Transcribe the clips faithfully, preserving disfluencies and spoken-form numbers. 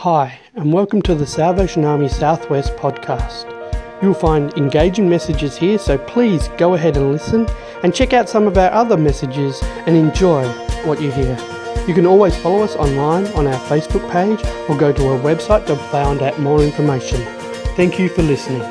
Hi, and welcome to the Salvation Army Southwest podcast. You'll find engaging messages here, so please go ahead and listen and check out some of our other messages and enjoy what you hear. You can always follow us online on our Facebook page or go to our website to find out more information. Thank you for listening.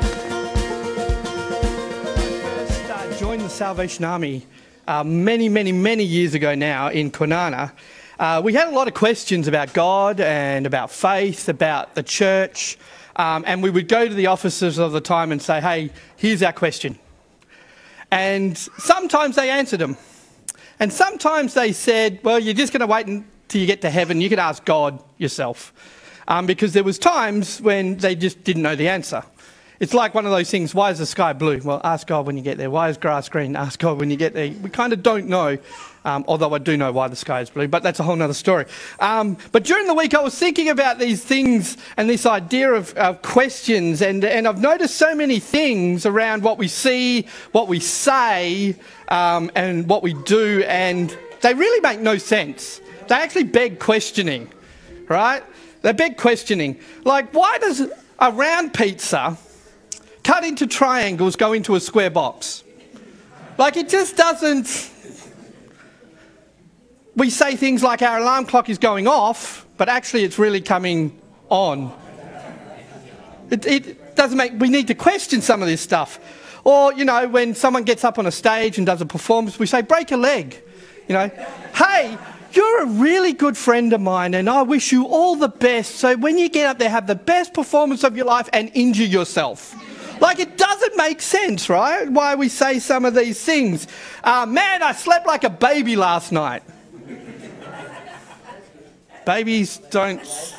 I first uh, joined the Salvation Army uh, many, many, many years ago now in Kwinana. Uh, we had a lot of questions about God and about faith, about the church, um, and we would go to the officers of the time and say, hey, here's our question. And sometimes they answered them. And sometimes they said, well, you're just going to wait until you get to heaven. You can ask God yourself. Um, because there was times when they just didn't know the answer. It's like one of those things, why is the sky blue? Well, ask God when you get there. Why is grass green? Ask God when you get there. We kind of don't know, um, although I do know why the sky is blue, but that's a whole other story. Um, but during the week I was thinking about these things and this idea of, of questions, and, and I've noticed so many things around what we see, what we say, um, and what we do, and they really make no sense. They actually beg questioning, right? They beg questioning. Like, why does a round pizza cut into triangles go into a square box? Like, it just doesn't... We say things like our alarm clock is going off, but actually it's really coming on. It, it doesn't make... We need to question some of this stuff. Or, you know, when someone gets up on a stage and does a performance, we say, break a leg. You know, hey, you're a really good friend of mine and I wish you all the best. So when you get up there, have the best performance of your life and injure yourself. Like, it doesn't make sense, right? Why we say some of these things. Uh, man, I slept like a baby last night. Babies don't...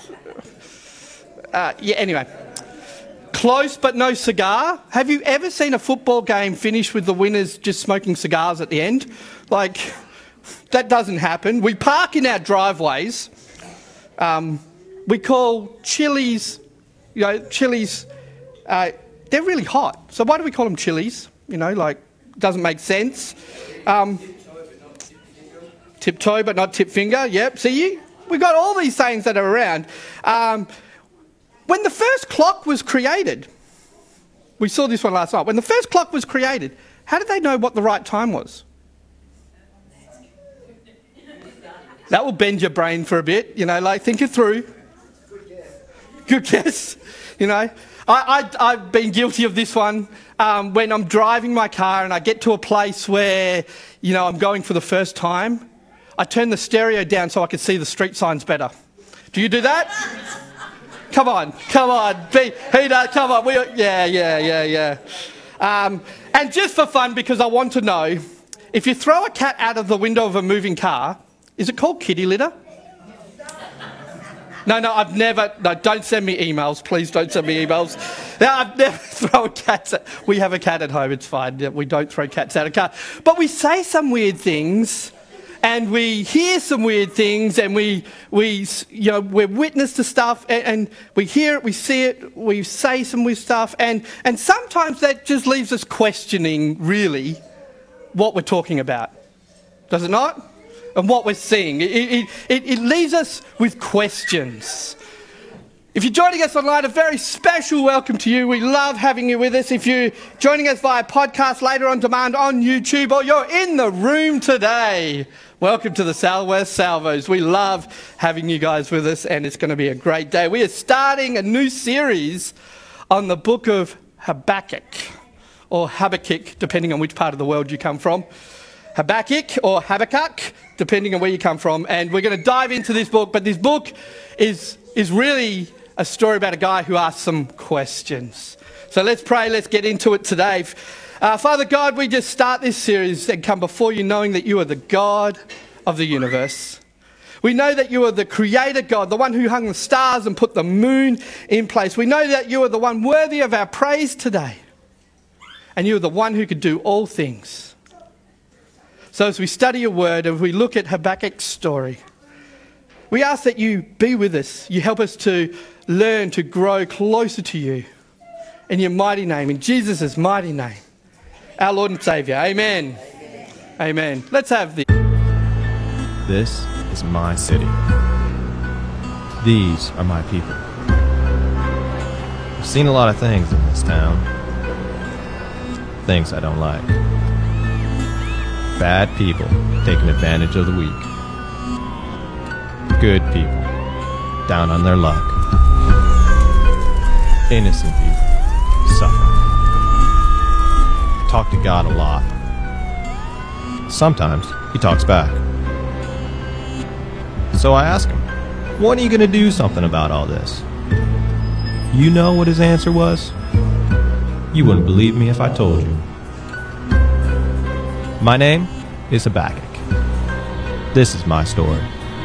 Uh, yeah, anyway. Close but no cigar. Have you ever seen a football game finish with the winners just smoking cigars at the end? Like... That doesn't happen. We park in our driveways. Um, we call chilies, you know, chilies, uh, they're really hot. So why do we call them chilies? You know, like, doesn't make sense. Um, tiptoe but not tip finger, yep. See, we've got all these sayings that are around. Um, when the first clock was created, we saw this one last night. When the first clock was created, how did they know what the right time was? That will bend your brain for a bit, you know, like, think it through. Good guess. Good guess. You know, I, I, I've been guilty of this one um, when I'm driving my car and I get to a place where, you know, I'm going for the first time. I turn the stereo down so I can see the street signs better. Do you do that? Come on, come on. Be, who does, come on. We, yeah, yeah, yeah, yeah. Um, and just for fun, because I want to know, if you throw a cat out of the window of a moving car, is it called kitty litter? No, no, I've never... No, don't send me emails. Please don't send me emails. No, I've never thrown cats at... We have a cat at home, it's fine. We don't throw cats out of car. But we say some weird things, and we hear some weird things, and we, we you know, we're witness to stuff, and, and we hear it, we see it, we say some weird stuff, and, and sometimes that just leaves us questioning, really, what we're talking about. Does it not? And what we're seeing. It, it, it, it leaves us with questions. If you're joining us online, a very special welcome to you. We love having you with us. If you're joining us via podcast later on demand on YouTube, or you're in the room today, welcome to the Southwest Salvos. We love having you guys with us, and it's going to be a great day. We are starting a new series on the book of Habakkuk, or Habakkuk, depending on which part of the world you come from. Habakkuk or Habakkuk, depending on where you come from. And we're going to dive into this book. But this book is, is really a story about a guy who asks some questions. So let's pray. Let's get into it today. Uh, Father God, we just start this series and come before you knowing that you are the God of the universe. We know that you are the creator God, the one who hung the stars and put the moon in place. We know that you are the one worthy of our praise today. And you are the one who could do all things. So as we study your word and we look at Habakkuk's story, we ask that you be with us. You help us to learn to grow closer to you. In your mighty name, in Jesus' mighty name, our Lord and Saviour. Amen. Amen. Amen. Let's have this. This is my city. These are my people. I've seen a lot of things in this town. Things I don't like. Bad people taking advantage of the weak. Good people down on their luck. Innocent people suffering. I talk to God a lot. Sometimes he talks back. So I ask him, when are you going to do something about all this? You know what his answer was? You wouldn't believe me if I told you. My name is Habakkuk. This is my story.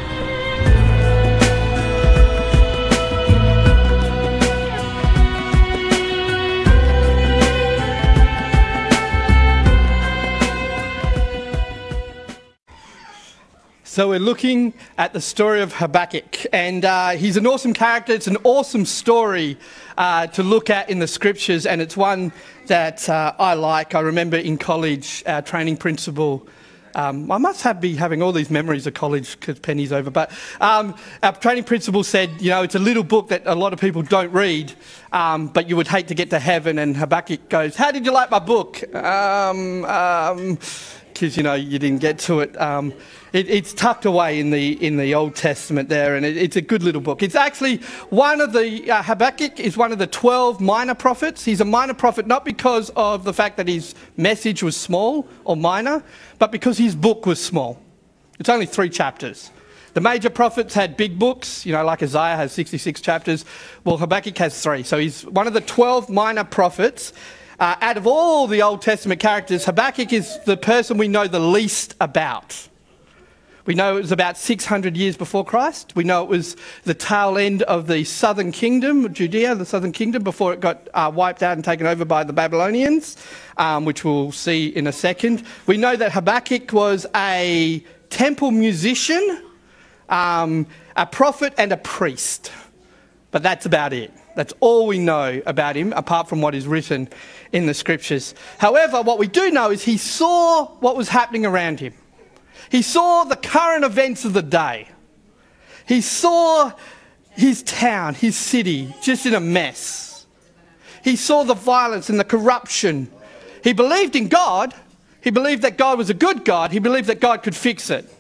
So we're looking at the story of Habakkuk, and uh, he's an awesome character. It's an awesome story uh, to look at in the scriptures, and it's one that uh, I like. I remember in college, our training principal, um, I must have be having all these memories of college because Penny's over, but um, our training principal said, you know, it's a little book that a lot of people don't read, um, but you would hate to get to heaven. And Habakkuk goes, how did you like my book? Um... um because, you know, you didn't get to it. Um, it. It's tucked away in the in the Old Testament there, and it, it's a good little book. It's actually one of the, uh, Habakkuk is one of the twelve minor prophets. He's a minor prophet not because of the fact that his message was small or minor, but because his book was small. It's only three chapters. The major prophets had big books, you know, like Isaiah has sixty-six chapters. Well, Habakkuk has three. So he's one of the twelve minor prophets. Uh, out of all the Old Testament characters, Habakkuk is the person we know the least about. We know it was about six hundred years before Christ. We know it was the tail end of the southern kingdom, Judea, the southern kingdom, before it got uh, wiped out and taken over by the Babylonians, um, which we'll see in a second. We know that Habakkuk was a temple musician, um, a prophet and a priest. But that's about it. That's all we know about him, apart from what is written in the scriptures. However, what we do know is he saw what was happening around him. He saw the current events of the day. He saw his town, his city, just in a mess. He saw the violence and the corruption. He believed in God. He believed that God was a good God. He believed that God could fix it.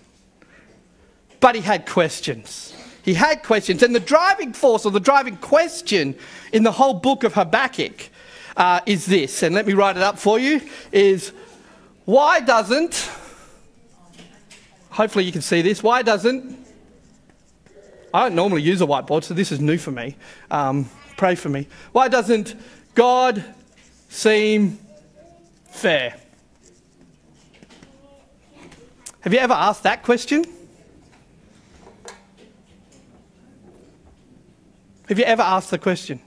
But he had questions. He had questions. And the driving force or the driving question in the whole book of Habakkuk uh, is this, and let me write it up for you, is why doesn't, hopefully you can see this, why doesn't, I don't normally use a whiteboard, so this is new for me. Um, pray for me. Why doesn't God seem fair? Have you ever asked that question? Have you ever asked the question?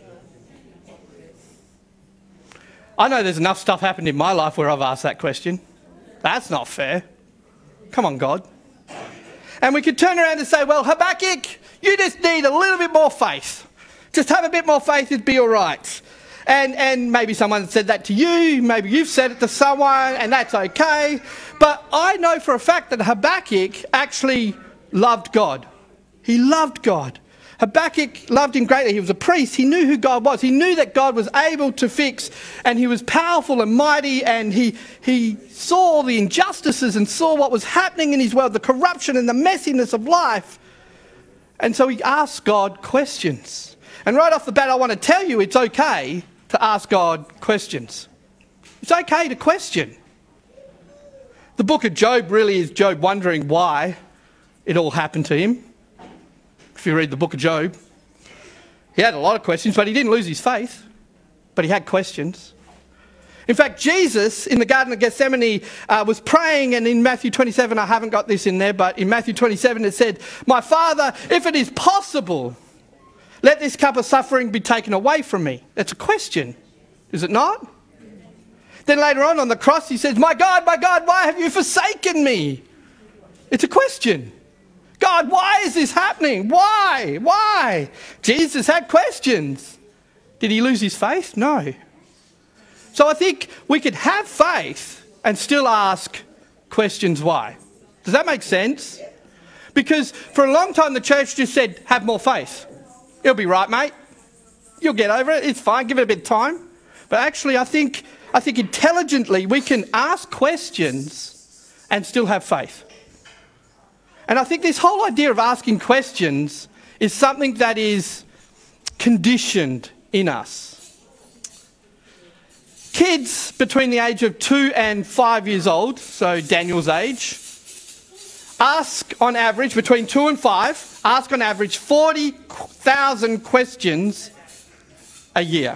I know there's enough stuff happened in my life where I've asked that question. That's not fair. Come on, God. And we could turn around and say, well, Habakkuk, you just need a little bit more faith. Just have a bit more faith, it'd be all right. And, and maybe someone said that to you, maybe you've said it to someone, and that's okay. But I know for a fact that Habakkuk actually loved God. He loved God. Habakkuk loved him greatly. He was a priest. He knew who God was. He knew that God was able to fix, and he was powerful and mighty, and he, he saw the injustices and saw what was happening in his world, the corruption and the messiness of life. And so he asked God questions. And right off the bat, I want to tell you it's okay to ask God questions. It's okay to question. The book of Job really is Job wondering why it all happened to him. If you read the book of Job, he had a lot of questions, but he didn't lose his faith. But he had questions. In fact, Jesus in the Garden of Gethsemane uh, was praying, and in Matthew twenty-seven, I haven't got this in there, but in Matthew twenty-seven it said, "My Father, if it is possible, let this cup of suffering be taken away from me." That's a question, is it not? Then later on on the cross he says, "My God, my God, why have you forsaken me?" It's a question. God, why is this happening? Why? Why? Jesus had questions. Did he lose his faith? No. So I think we could have faith and still ask questions why. Does that make sense? Because for a long time the church just said, have more faith. It'll be right, mate. You'll get over it. It's fine. Give it a bit of time. But actually, I think, I think intelligently we can ask questions and still have faith. And I think this whole idea of asking questions is something that is conditioned in us. Kids between the age of two and five years old, so Daniel's age, ask on average, between two and five, ask on average forty thousand questions a year,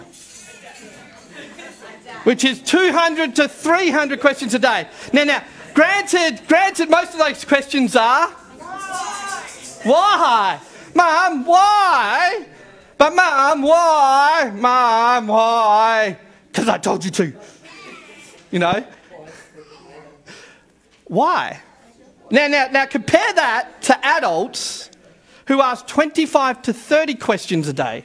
which is two hundred to three hundred questions a day. Now, now, granted, granted, most of those questions are, why? Mum, why? But Mum, why? Mum, why? Because I told you to. You know? Why? Now, now, now compare that to adults who ask twenty-five to thirty questions a day.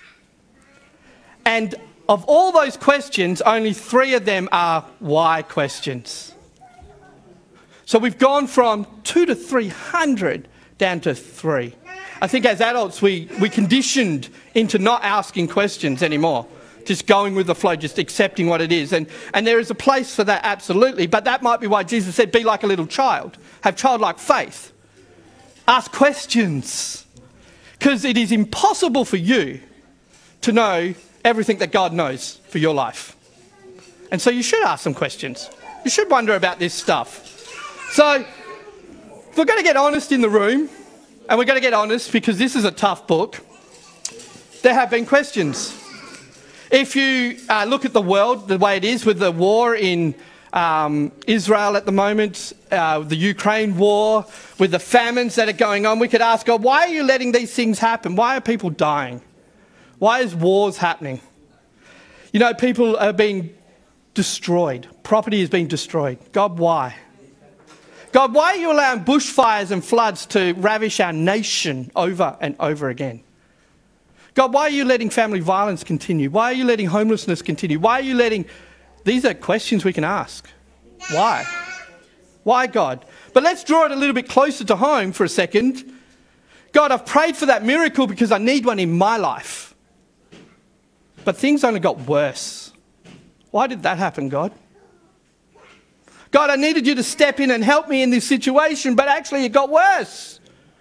And of all those questions, only three of them are why questions. So we've gone from two to three hundred down to three. I think as adults, we, we conditioned into not asking questions anymore. Just going with the flow, just accepting what it is. And, and there is a place for that, absolutely. But that might be why Jesus said, be like a little child. Have childlike faith. Ask questions. Because it is impossible for you to know everything that God knows for your life. And so you should ask some questions. You should wonder about this stuff. So, if we're going to get honest in the room, and we're going to get honest because this is a tough book, there have been questions. If you uh, look at the world the way it is with the war in um, Israel at the moment, uh, the Ukraine war, with the famines that are going on, we could ask God, why are you letting these things happen? Why are people dying? Why is wars happening? You know, people are being destroyed. Property is being destroyed. God, why? God, why are you allowing bushfires and floods to ravish our nation over and over again? God, why are you letting family violence continue? Why are you letting homelessness continue? Why are you letting... These are questions we can ask. Why? Why, God? But let's draw it a little bit closer to home for a second. God, I've prayed for that miracle because I need one in my life. But things only got worse. Why did that happen, God? God, I needed you to step in and help me in this situation, but actually it got worse.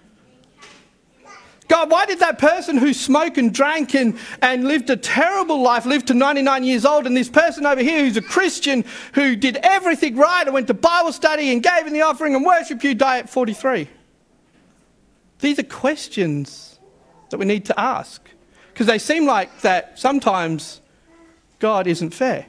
God, why did that person who smoked and drank and, and lived a terrible life live to ninety-nine years old, and this person over here who's a Christian who did everything right and went to Bible study and gave in the offering and worshipped you die at forty-three? These are questions that we need to ask because they seem like that sometimes God isn't fair.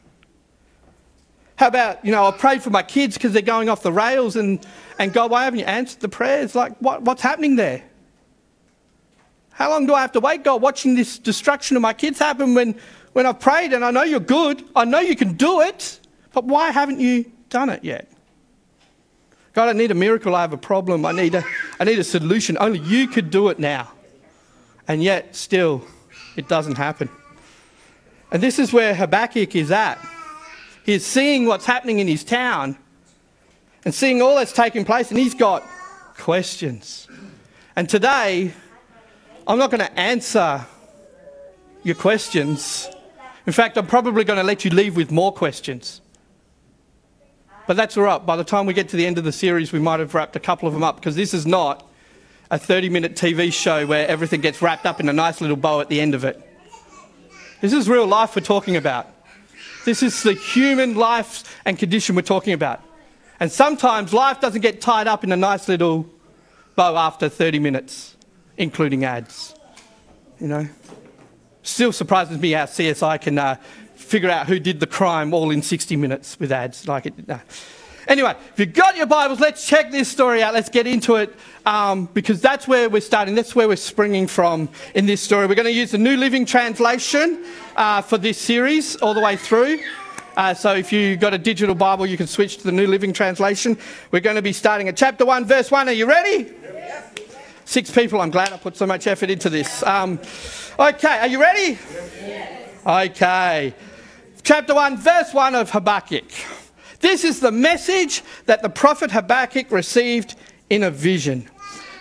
How about, you know, I prayed for my kids because they're going off the rails and, and God, why haven't you answered the prayers? Like, what, what's happening there? How long do I have to wait, God, watching this destruction of my kids happen when, when I've prayed and I know you're good, I know you can do it, but why haven't you done it yet? God, I need a miracle, I have a problem, I need a, I need a solution. Only you could do it now. And yet, still, it doesn't happen. And this is where Habakkuk is at. He's seeing what's happening in his town and seeing all that's taking place, and he's got questions. And today, I'm not going to answer your questions. In fact, I'm probably going to let you leave with more questions. But that's all right. By the time we get to the end of the series, we might have wrapped a couple of them up, because this is not a thirty-minute T V show where everything gets wrapped up in a nice little bow at the end of it. This is real life we're talking about. This is the human life and condition we're talking about. And sometimes life doesn't get tied up in a nice little bow after thirty minutes, including ads. You know? Still surprises me how C S I can uh, figure out who did the crime all in sixty minutes with ads. Like it. No. Anyway, if you've got your Bibles, let's check this story out. Let's get into it, um, because that's where we're starting. That's where we're springing from in this story. We're going to use the New Living Translation uh, for this series all the way through. Uh, so if you've got a digital Bible, you can switch to the New Living Translation. We're going to be starting at chapter one, verse one. Are you ready? Yes. Six people. I'm glad I put so much effort into this. Um, okay, are you ready? Yes. Okay. Chapter one, verse one of Habakkuk. This is the message that the prophet Habakkuk received in a vision.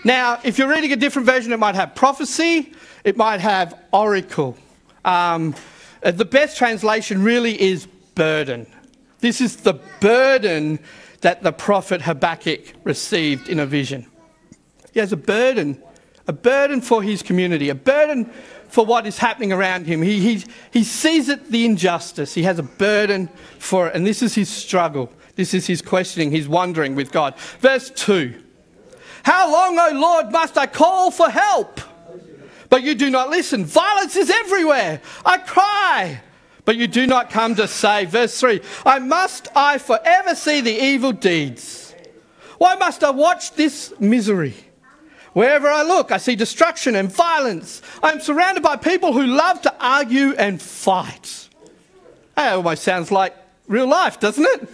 Now, if you're reading a different version, it might have prophecy, it might have oracle. Um, the best translation really is burden. This is the burden that the prophet Habakkuk received in a vision. He has a burden, a burden for his community, a burden for what is happening around him. He, he, he sees it, the injustice. He has a burden for it, and this is his struggle. This is his questioning, his wondering with God. Verse two. How long, O Lord, must I call for help? But you do not listen. Violence is everywhere. I cry, but you do not come to save. Verse three. I must I forever see the evil deeds? Why must I watch this misery? Wherever I look, I see destruction and violence. I am surrounded by people who love to argue and fight. That almost sounds like real life, doesn't it?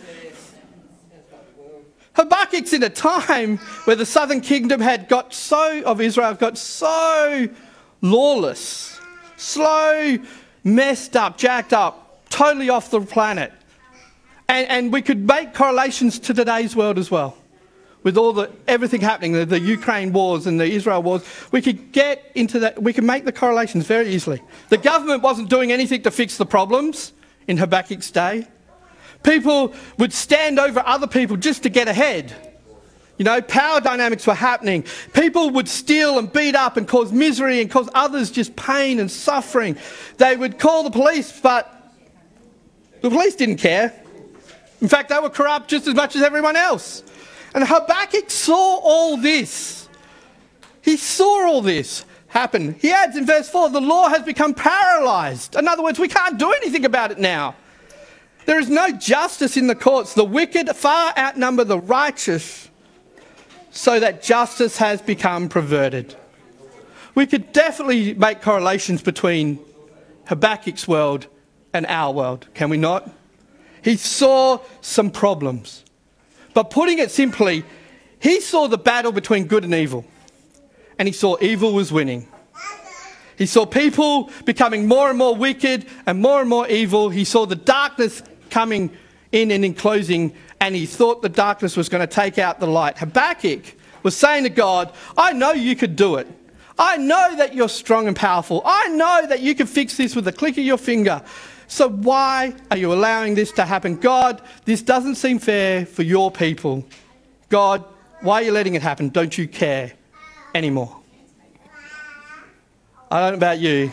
Habakkuk's in a time where the southern kingdom had got so, of Israel, got so lawless, slow, messed up, jacked up, totally off the planet. And, and we could make correlations to today's world as well. With all the everything happening, the, the Ukraine wars and the Israel wars, we could get into that, we can make the correlations very easily. The government wasn't doing anything to fix the problems in Habakkuk's day. People would stand over other people just to get ahead. You know, power dynamics were happening. People would steal and beat up and cause misery and cause others just pain and suffering. They would call the police, but the police didn't care. In fact, they were corrupt just as much as everyone else. And Habakkuk saw all this. He saw all this happen. He adds in verse four, the law has become paralysed. In other words, we can't do anything about it now. There is no justice in the courts. The wicked far outnumber the righteous, so that justice has become perverted. We could definitely make correlations between Habakkuk's world and our world, can we not? He saw some problems. But putting it simply, he saw the battle between good and evil, and he saw evil was winning. He saw people becoming more and more wicked and more and more evil. He saw the darkness coming in and enclosing, and he thought the darkness was going to take out the light. Habakkuk was saying to God, I know you could do it. I know that you're strong and powerful. I know that you can fix this with a click of your finger. So why are you allowing this to happen? God, this doesn't seem fair for your people. God, why are you letting it happen? Don't you care anymore? I don't know about you,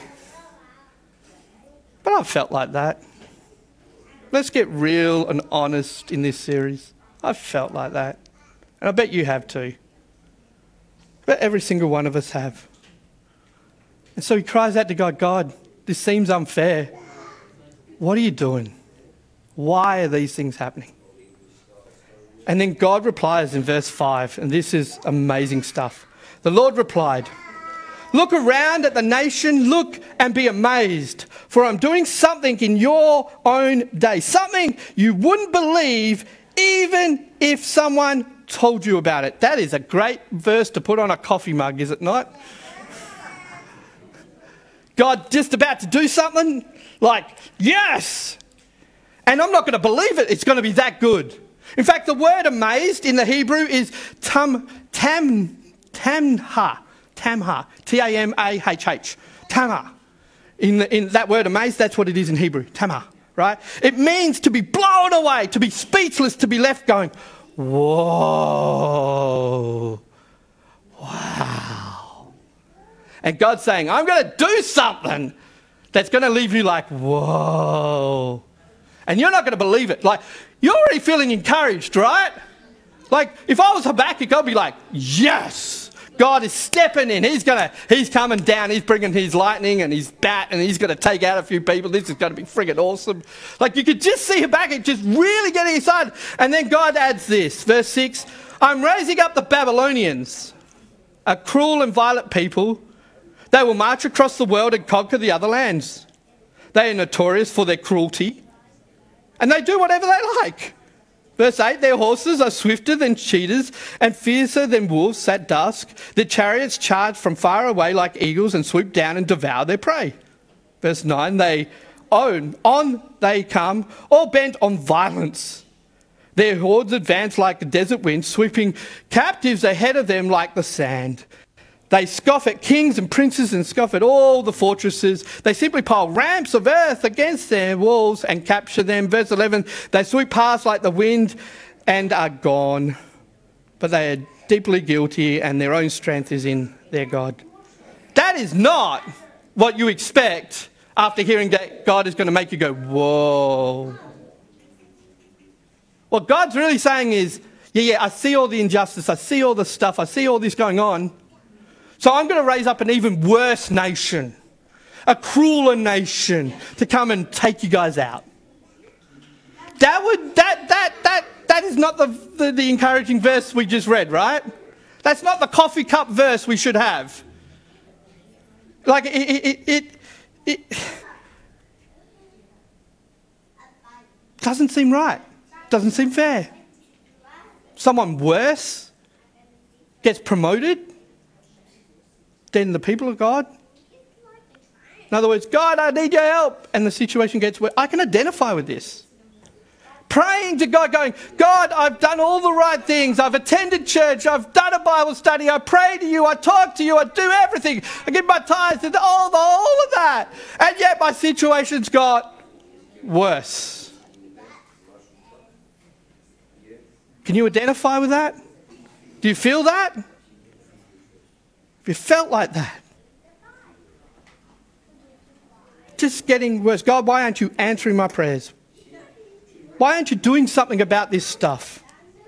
but I've felt like that. Let's get real and honest in this series. I've felt like that. And I bet you have too. I bet every single one of us have. And so he cries out to God, God, this seems unfair. What are you doing? Why are these things happening? And then God replies in verse five, and this is amazing stuff. The Lord replied, look around at the nation, look and be amazed, for I'm doing something in your own day, something you wouldn't believe even if someone told you about it. That is a great verse to put on a coffee mug, is it not? God just about to do something, like, yes! And I'm not going to believe it, it's going to be that good. In fact, the word amazed in the Hebrew is tam, tam, tamha. Tamha, T A M A H H, Tamha. In, the, in that word amazed, that's what it is in Hebrew, Tamha, right? It means to be blown away, to be speechless, to be left going, whoa, wow. And God's saying, I'm going to do something that's going to leave you like, whoa. And you're not going to believe it. Like, you're already feeling encouraged, right? Like, if I was Habakkuk, I'd be like, yes. God is stepping in. He's gonna. He's coming down. He's bringing his lightning and his bat, and he's going to take out a few people. This is going to be friggin' awesome. Like, you could just see Habakkuk just really getting excited. And then God adds this, verse six, I'm raising up the Babylonians, a cruel and violent people. They will march across the world and conquer the other lands. They are notorious for their cruelty, and they do whatever they like. Verse eight, their horses are swifter than cheetahs and fiercer than wolves at dusk. Their chariots charge from far away like eagles and swoop down and devour their prey. Verse nine, they own, on they come, all bent on violence. Their hordes advance like a desert wind, sweeping captives ahead of them like the sand. They scoff at kings and princes and scoff at all the fortresses. They simply pile ramps of earth against their walls and capture them. Verse eleven, they sweep past like the wind and are gone. But they are deeply guilty and their own strength is in their God. That is not what you expect after hearing that God is going to make you go, whoa. What God's really saying is, yeah, yeah, I see all the injustice. I see all the stuff. I see all this going on. So I'm going to raise up an even worse nation, a crueler nation to come and take you guys out. That would that that that that is not the the, the encouraging verse we just read, right? That's not the coffee cup verse we should have. Like it it it, it, it doesn't seem right. Doesn't seem fair. Someone worse gets promoted than the people of God. In other words, God, I need your help. And the situation gets worse. I can identify with this. Praying to God, going, God, I've done all the right things. I've attended church. I've done a Bible study. I pray to you. I talk to you. I do everything. I give my tithes and all, the, all of that. And yet my situation's got worse. Can you identify with that? Do you feel that? If you felt like that, just getting worse. God, why aren't you answering my prayers? Why aren't you doing something about this stuff?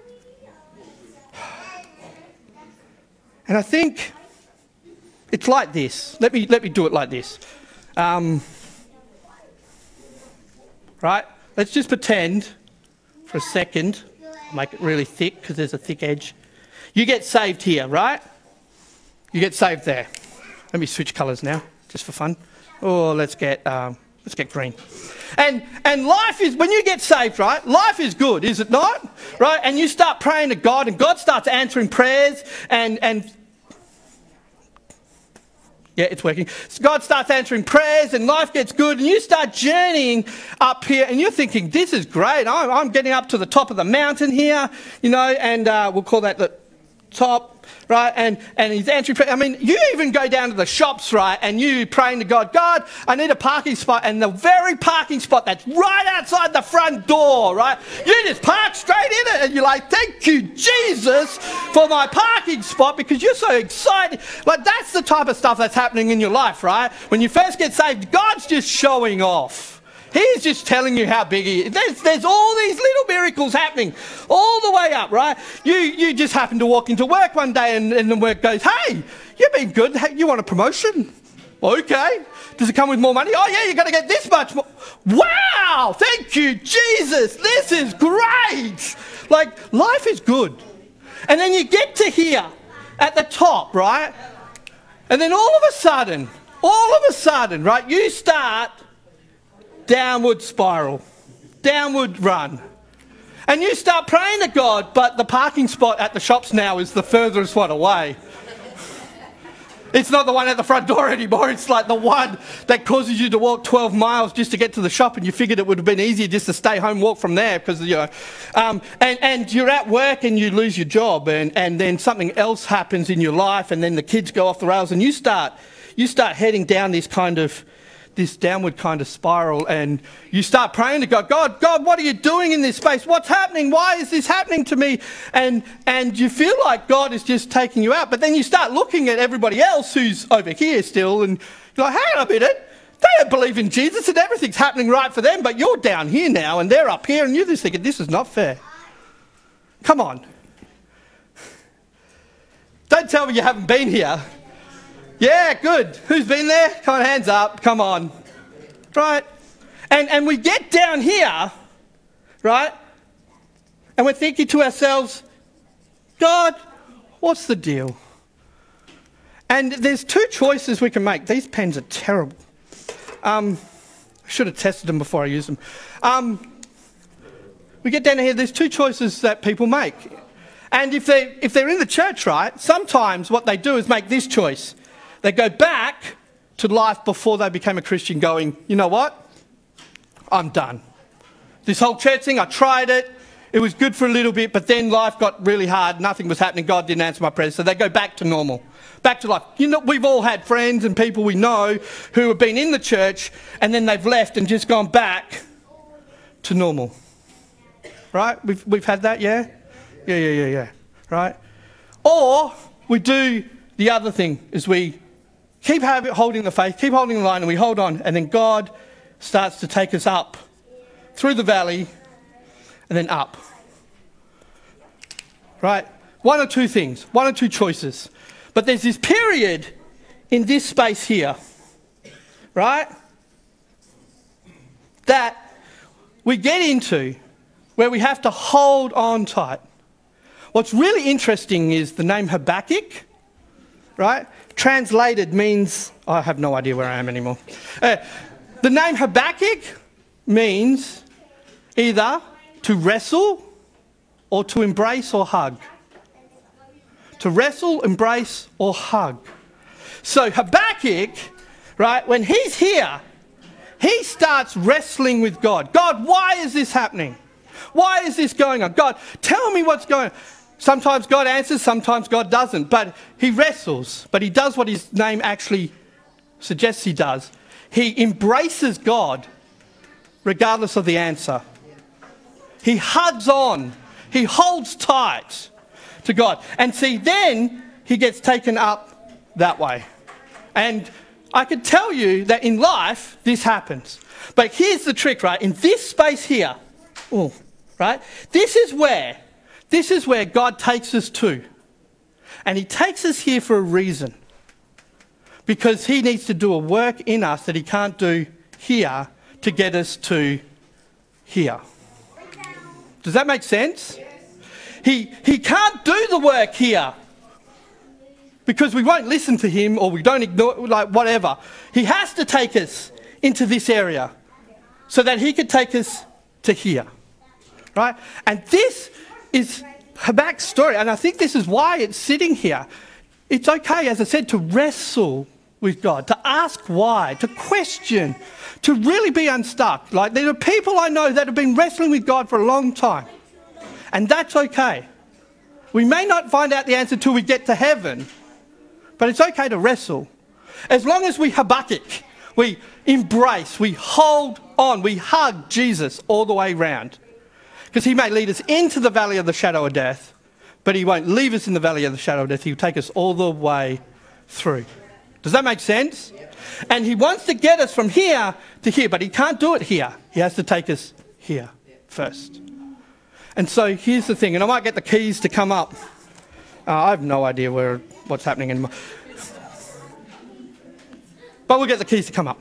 And I think it's like this. Let me let me do it like this. Um, right? Let's just pretend for a second. I'll make it really thick because there's a thick edge. You get saved here, right? You get saved there. Let me switch colours now, just for fun. Oh, let's get um, let's get green. And and life is, when you get saved, right? Life is good, is it not? Right? And you start praying to God, and God starts answering prayers, and and yeah, it's working. So God starts answering prayers, and life gets good, and you start journeying up here, and you're thinking, this is great. I'm, I'm getting up to the top of the mountain here, you know, and uh, we'll call that the top, right? And and he's answering prayer. I mean, you even go down to the shops, right? And you praying to God, God, I need a parking spot. And the very parking spot that's right outside the front door, right? You just park straight in it. And you're like, thank you, Jesus, for my parking spot, because you're so excited. Like, that's the type of stuff that's happening in your life, right? When you first get saved, God's just showing off. He's just telling you how big he is. There's, there's all these little miracles happening all the way up, right? You you just happen to walk into work one day and, and the work goes, hey, you've been good. Hey, you want a promotion? Okay. Does it come with more money? Oh, yeah, you're going to get this much more. Wow, thank you, Jesus. This is great. Like, life is good. And then you get to here at the top, right? And then all of a sudden, all of a sudden, right, you start downward spiral, downward run. And you start praying to God, but the parking spot at the shops now is the furthest one away. It's not the one at the front door anymore. It's like the one that causes you to walk twelve miles just to get to the shop, and you figured it would have been easier just to stay home, walk from there, because, you know, um, and, and you're at work and you lose your job, and, and then something else happens in your life, and then the kids go off the rails, and you start, you start heading down this kind of this downward kind of spiral, and you start praying to God, God, God, what are you doing in this space? What's happening? Why is this happening to me? And and you feel like God is just taking you out, but then you start looking at everybody else who's over here still, and you're like, hang on a minute, they don't believe in Jesus and everything's happening right for them, but you're down here now and they're up here, and you're just thinking, this is not fair. Come on. Don't tell me you haven't been here. Yeah, good. Who's been there? Come on, hands up. Come on. Right? And and we get down here, right? And we're thinking to ourselves, God, what's the deal? And there's two choices we can make. These pens are terrible. Um, I should have tested them before I used them. Um, we get down here, there's two choices that people make. And if, they, if they're in the church, right, sometimes what they do is make this choice. They go back to life before they became a Christian going, you know what? I'm done. This whole church thing, I tried it. it was good for a little bit, but then life got really hard. Nothing was happening. God didn't answer my prayers. So they go back to normal, back to life. You know, we've all had friends and people we know who have been in the church and then they've left and just gone back to normal. Right? We've, we've had that, yeah? Yeah, yeah, yeah, yeah. Right? Or we do the other thing, is we keep have, holding the faith, keep holding the line, and we hold on, and then God starts to take us up through the valley and then up. Right? One or two things, one or two choices. But there's this period in this space here, right, that we get into where we have to hold on tight. What's really interesting is the name Habakkuk, right? Translated means, I have no idea where I am anymore. Uh, the name Habakkuk means either to wrestle or to embrace or hug. To wrestle, embrace or hug. So Habakkuk, right, when he's here, he starts wrestling with God. God, why is this happening? Why is this going on? God, tell me what's going on. Sometimes God answers, sometimes God doesn't. But he wrestles. But he does what his name actually suggests he does. He embraces God regardless of the answer. He hugs on. He holds tight to God. And see, then he gets taken up that way. And I could tell you that in life, this happens. But here's the trick, right? In this space here, oh, right? This is where, this is where God takes us to. And he takes us here for a reason. Because he needs to do a work in us that he can't do here to get us to here. Does that make sense? He, he can't do the work here because we won't listen to him or we don't ignore, like whatever. He has to take us into this area so that he could take us to here, right? And this is Habakkuk's story, and I think this is why it's sitting here. It's okay, as I said, to wrestle with God, to ask why, to question, to really be unstuck. Like, there are people I know that have been wrestling with God for a long time, and that's okay. We may not find out the answer till we get to heaven, but it's okay to wrestle. As long as we Habakkuk, we embrace, we hold on, we hug Jesus all the way round. Because he may lead us into the valley of the shadow of death, but he won't leave us in the valley of the shadow of death. He'll take us all the way through. Does that make sense? Yep. And he wants to get us from here to here, but he can't do it here. He has to take us here first. And so here's the thing, and I might get the keys to come up. Uh, I have no idea where what's happening anymore. But we'll get the keys to come up.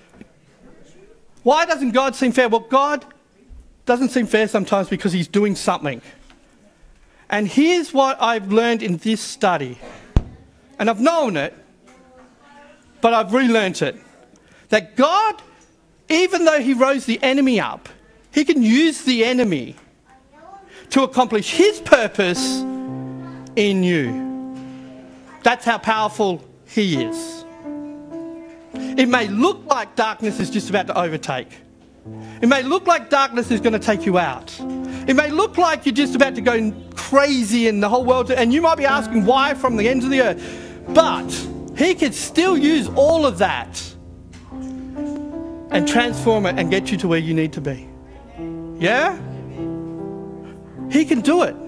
Why doesn't God seem fair? Well, God doesn't seem fair sometimes because he's doing something. And here's what I've learned in this study. And I've known it, but I've relearnt it. That God, even though he rose the enemy up, he can use the enemy to accomplish his purpose in you. That's how powerful he is. It may look like darkness is just about to overtake. It may look like darkness is going to take you out. It may look like you're just about to go crazy in the whole world, and you might be asking why from the ends of the earth. But he could still use all of that and transform it and get you to where you need to be. Yeah? He can do it.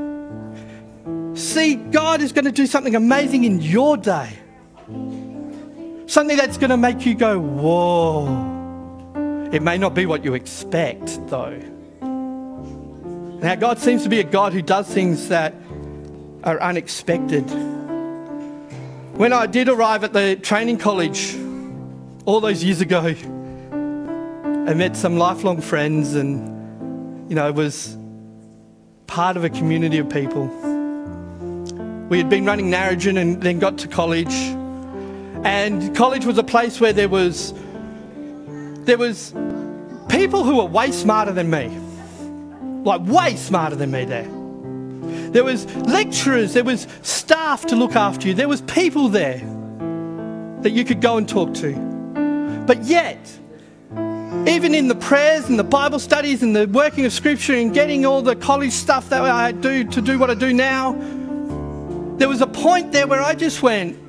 See, God is going to do something amazing in your day. Something that's going to make you go, whoa. It may not be what you expect, though. Now, God seems to be a God who does things that are unexpected. When I did arrive at the training college all those years ago, I met some lifelong friends and, you know, was part of a community of people. We had been running Narrogin and then got to college. And college was a place where there was there was people who were way smarter than me. Like way smarter than me there. There was lecturers, there was staff to look after you. There was people there that you could go and talk to. But yet, even in the prayers and the Bible studies and the working of Scripture and getting all the college stuff that I do to do what I do now, there was a point there where I just went,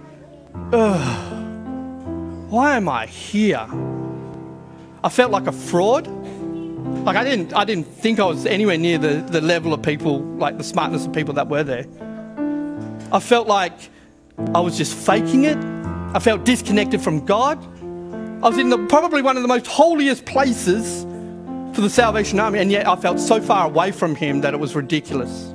ugh, why am I here? I felt like a fraud. Like I didn't, I didn't think I was anywhere near the, the level of people, like the smartness of people that were there. I felt like I was just faking it. I felt disconnected from God. I was in the, probably one of the most holiest places for the Salvation Army, and yet I felt so far away from Him that it was ridiculous.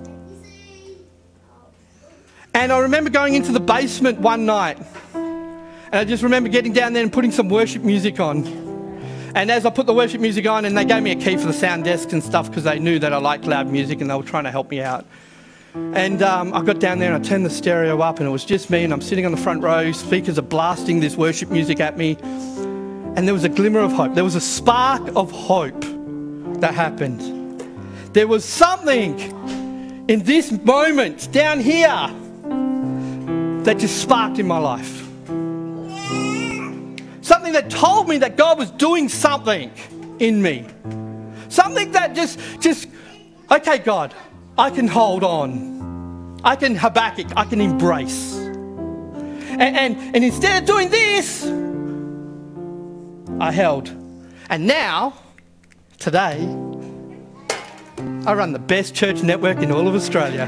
And I remember going into the basement one night, and I just remember getting down there and putting some worship music on. And as I put the worship music on, and they gave me a key for the sound desk and stuff because they knew that I liked loud music and they were trying to help me out. And um, I got down there and I turned the stereo up and it was just me, and I'm sitting on the front row, speakers are blasting this worship music at me. And there was a glimmer of hope. There was a spark of hope that happened. There was something in this moment down here that just sparked in my life. Something that told me that God was doing something in me. Something that just, just, okay, God, I can hold on. I can Habakkuk, I can embrace. And, and, and instead of doing this, I held. And now, today, I run the best church network in all of Australia.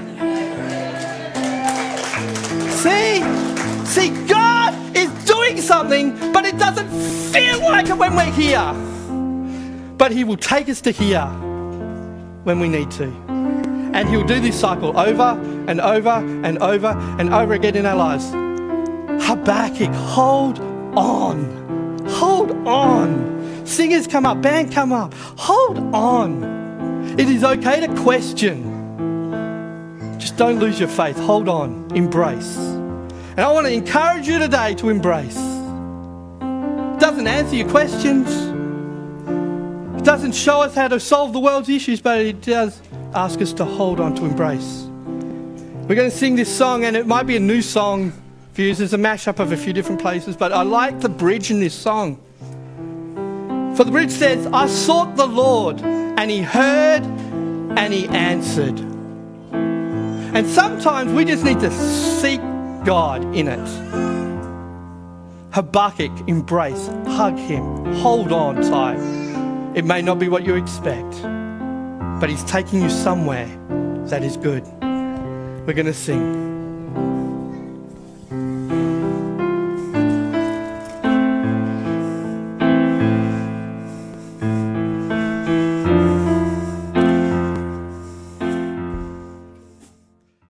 See? See, God is doing something, but it doesn't feel like it when we're here. But He will take us to here when we need to. And He'll do this cycle over and over and over and over again in our lives. Habakkuk, hold on. Hold on. Singers come up, band come up. Hold on. It is okay to question. Just don't lose your faith. Hold on. Embrace. And I want to encourage you today to embrace. It doesn't answer your questions. It doesn't show us how to solve the world's issues, but it does ask us to hold on, to embrace. We're going to sing this song, and it might be a new song for you. There's a mashup of a few different places, but I like the bridge in this song. For the bridge says, I sought the Lord, and He heard, and He answered. And sometimes we just need to seek God in it. Habakkuk, embrace, hug Him, hold on tight. It may not be what you expect, but He's taking you somewhere that is good. We're going to sing.